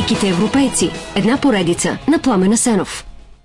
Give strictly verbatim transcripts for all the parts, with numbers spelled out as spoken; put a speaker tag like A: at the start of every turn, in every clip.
A: Великите европейци. Една поредица на Пламен Асенов.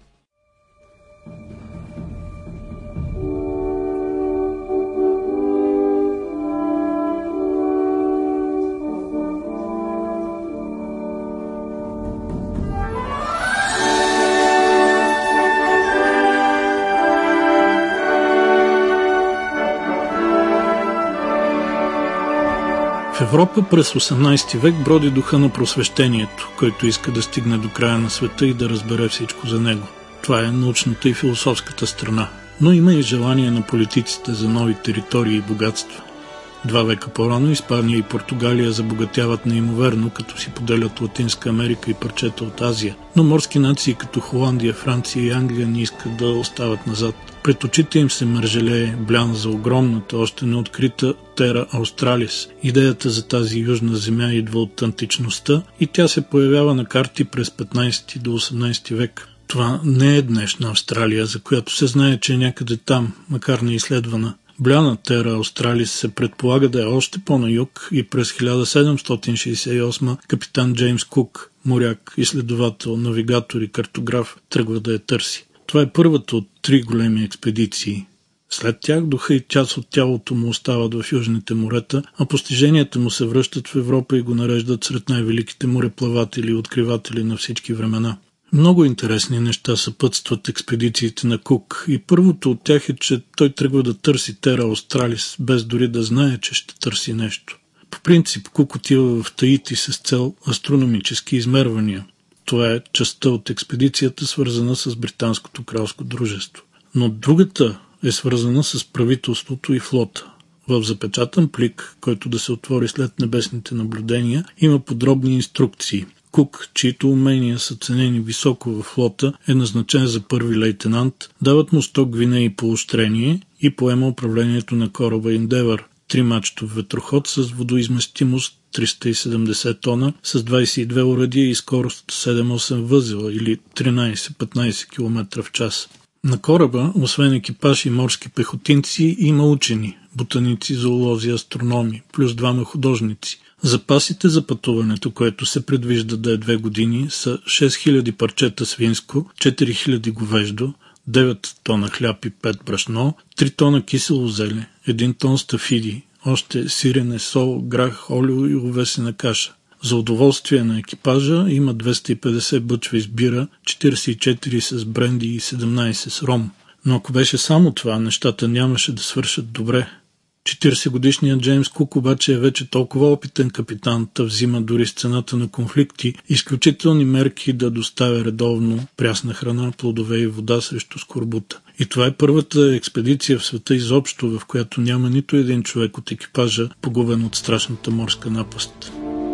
B: В Европа през осемнадесети век броди духа на просвещението, който иска да стигне до края на света и да разбере всичко за него. Това е научната и философската страна, но има и желание на политиците за нови територии и богатства. Два века по-рано Испания и Португалия забогатяват неимоверно, като си поделят Латинска Америка и парчета от Азия, но морски нации като Холандия, Франция и Англия не искат да остават назад. Пред очите им се мържелее блян за огромната, още неоткрита Тера Аустралис. Идеята за тази южна земя идва от античността и тя се появява на карти през петнадесети до осемнадесети век. Това не е днешна Австралия, за която се знае, че е някъде там, макар не изследвана. Бляна Тера Аустралис се предполага да е още по-на юг и през хиляда седемстотин шейсет и осма капитан Джеймс Кук, моряк, изследовател, навигатор и картограф, тръгва да я търси. Това е първата от три големи експедиции. След тях духа и част от тялото му остават в южните морета, а постиженията му се връщат в Европа и го нареждат сред най-великите мореплаватели и откриватели на всички времена. Много интересни неща съпътстват експедициите на Кук и първото от тях е, че той тръгва да търси Тера Аустралис, без дори да знае, че ще търси нещо. По принцип Кук отива в Таити с цел астрономически измервания. Това е частта от експедицията, свързана с Британското кралско дружество. Но другата е свързана с правителството и флота. В запечатан плик, който да се отвори след небесните наблюдения, има подробни инструкции. Кук, чието умения са ценени високо във флота, е назначен за първи лейтенант, дават му сто гвинеи поощрение и поема управлението на кораба Endeavour, тримачтов ветроход с водоизместимост триста и седемдесет тона, с двадесет и две оръдия и скорост седем-осем възела или тринадесет-петнадесет км в час. На кораба, освен екипаж и морски пехотинци, има учени, ботаници, зоолози, астрономи, плюс двама художници. Запасите за пътуването, което се предвижда да е две години, са шест хиляди парчета свинско, четири хиляди говеждо, девет тона хляб и пет брашно, три тона кисело зеле, един тон стафиди, още сирене, сол, грах, олио и овесена каша. За удоволствие на екипажа има двеста и петдесет бъчви с бира, четиридесет и четири с бренди и седемнадесет с ром. Но ако беше само това, нещата нямаше да свършат добре. четиридесетгодишният Джеймс Кук обаче е вече толкова опитен капитан, та взима дори с цената на конфликти изключителни мерки да доставя редовно прясна храна, плодове и вода срещу скорбута. И това е първата експедиция в света изобщо, в която няма нито един човек от екипажа, погубен от страшната морска напаст.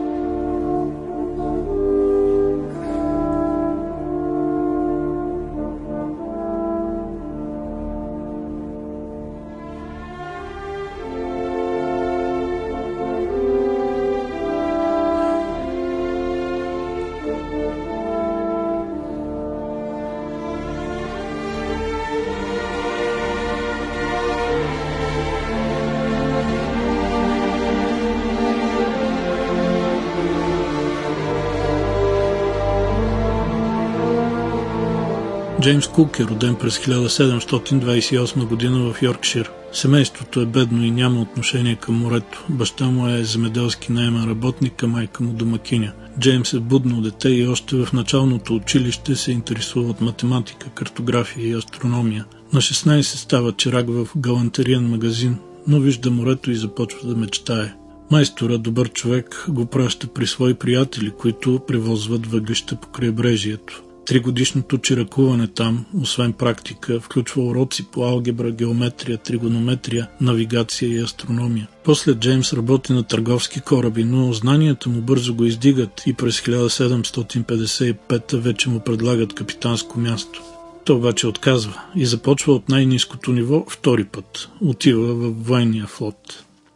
B: Джеймс Кук е роден през хиляда седемстотин двадесет и осма година в Йоркшир. Семейството е бедно и няма отношение към морето. Баща му е земеделски наемен работник, а майка му домакиня. Джеймс е будно дете и още в началното училище се интересува от математика, картография и астрономия. На шестнадесет става чирак в галантериен магазин, но вижда морето и започва да мечтае. Майстора, добър човек, го праща при свои приятели, които превозват въглища по крайбрежието. Тригодишното чиракуване там, освен практика, включва уроци по алгебра, геометрия, тригонометрия, навигация и астрономия. После Джеймс работи на търговски кораби, но знанията му бързо го издигат и през хиляда седемстотин петдесет и пета вече му предлагат капитанско място. Той обаче отказва и започва от най-ниското ниво втори път. Отива във военния флот.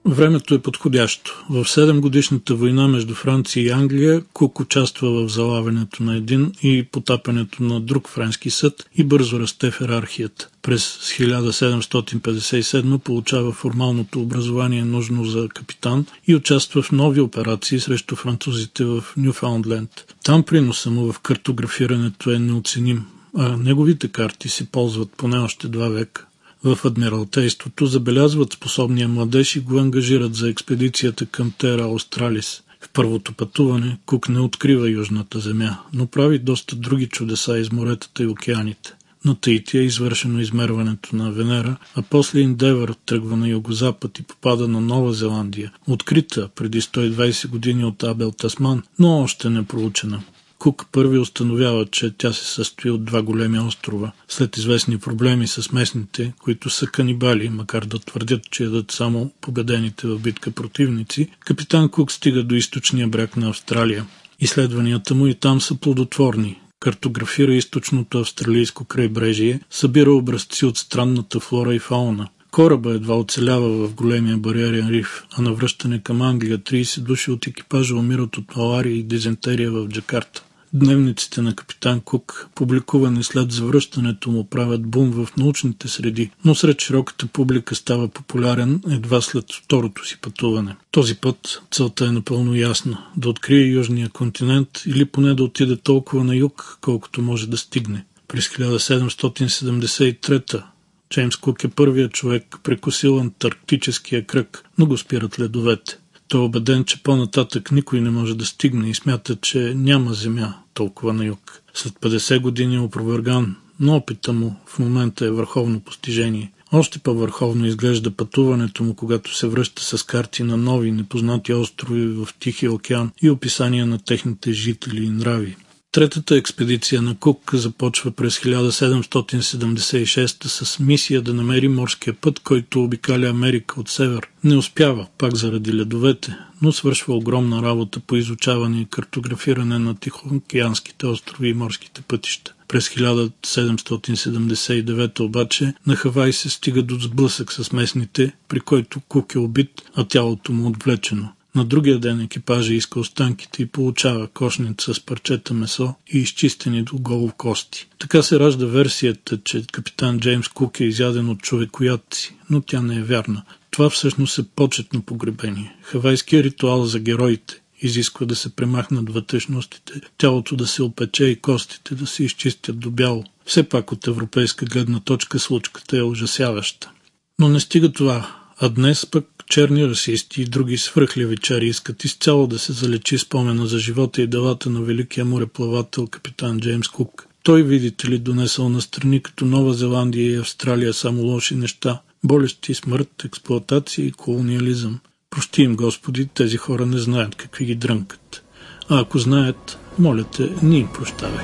B: Времето е подходящо. В седемгодишната война между Франция и Англия Кук участва в залавянето на един и потапянето на друг френски съд и бързо расте в йерархията. През хиляда седемстотин петдесет и седма получава формалното образование нужно за капитан и участва в нови операции срещу французите в Нюфаундленд. Там приноса му в картографирането е неоценим, а неговите карти се ползват поне още два века. В Адмиралтейството забелязват способния младеж и го ангажират за експедицията към Тера Аустралис. В първото пътуване Кук не открива Южната земя, но прави доста други чудеса из моретата и океаните. На Таити е извършено измерването на Венера, а после Индевър тръгва на югозапад и попада на Нова Зеландия, открита преди сто и двадесет години от Абел Тасман, но още не проучена. Кук първи установява, че тя се състои от два големи острова. След известни проблеми с местните, които са канибали, макар да твърдят, че ядат само победените в битка противници, капитан Кук стига до източния бряг на Австралия. Изследванията му и там са плодотворни. Картографира източното австралийско крайбрежие, събира образци от странната флора и фауна. Кораба едва оцелява в големия бариерен риф, а на връщане към Англия тридесет души от екипажа умират от малария и дизентерия в Джакарта. Дневниците на капитан Кук, публикувани след завръщането му, правят бум в научните среди, но сред широката публика става популярен едва след второто си пътуване. Този път целта е напълно ясна – да открие Южния континент или поне да отиде толкова на юг, колкото може да стигне. През хиляда седемстотин седемдесет и трета Джеймс Кук е първият човек, прекосил антарктическия кръг, но го спират ледовете. Той е убеден, че по-нататък никой не може да стигне и смята, че няма земя толкова на юг. След петдесет години е опроверган, но опита му в момента е върховно постижение. Още по-върховно изглежда пътуването му, когато се връща с карти на нови, непознати острови в Тихия океан и описания на техните жители и нрави. Третата експедиция на Кук започва през хиляда седемстотин седемдесет и шеста с мисия да намери морския път, който обикаля Америка от север. Не успява, пак заради ледовете, но свършва огромна работа по изучаване и картографиране на Тихоокеанските острови и морските пътища. През хиляда седемстотин седемдесет и девета обаче на Хавай се стига до сблъсък с местните, при който Кук е убит, а тялото му отвлечено. На другия ден екипажа иска останките и получава кошница с парчета месо и изчистени до голо кости. Така се ражда версията, че капитан Джеймс Кук е изяден от човекоядци, но тя не е вярна. Това всъщност е почетно погребение. Хавайският ритуал за героите изисква да се премахнат вътрешностите, тялото да се опече и костите да се изчистят до бяло. Все пак от европейска гледна точка случката е ужасяваща. Но не стига това, а днес пък черни расисти и други свръхлевичари искат изцяло да се залечи спомена за живота и делата на великия мореплавател капитан Джеймс Кук. Той, видите ли, донесъл на страни като Нова Зеландия и Австралия само лоши неща – болести, смърт, експлоатация и колониализъм. Прости им, Господи, тези хора не знаят какви ги дрънкат. А ако знаят, моля те, не им прощавай.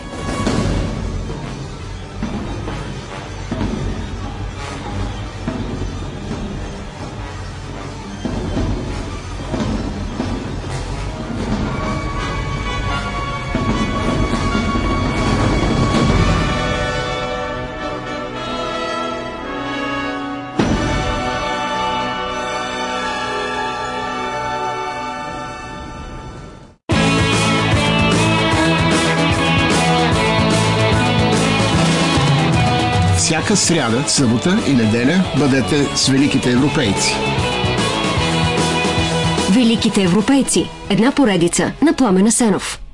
C: Всяка сряда, събота и неделя бъдете с великите европейци.
A: Великите европейци. Една поредица на Пламен Асенов.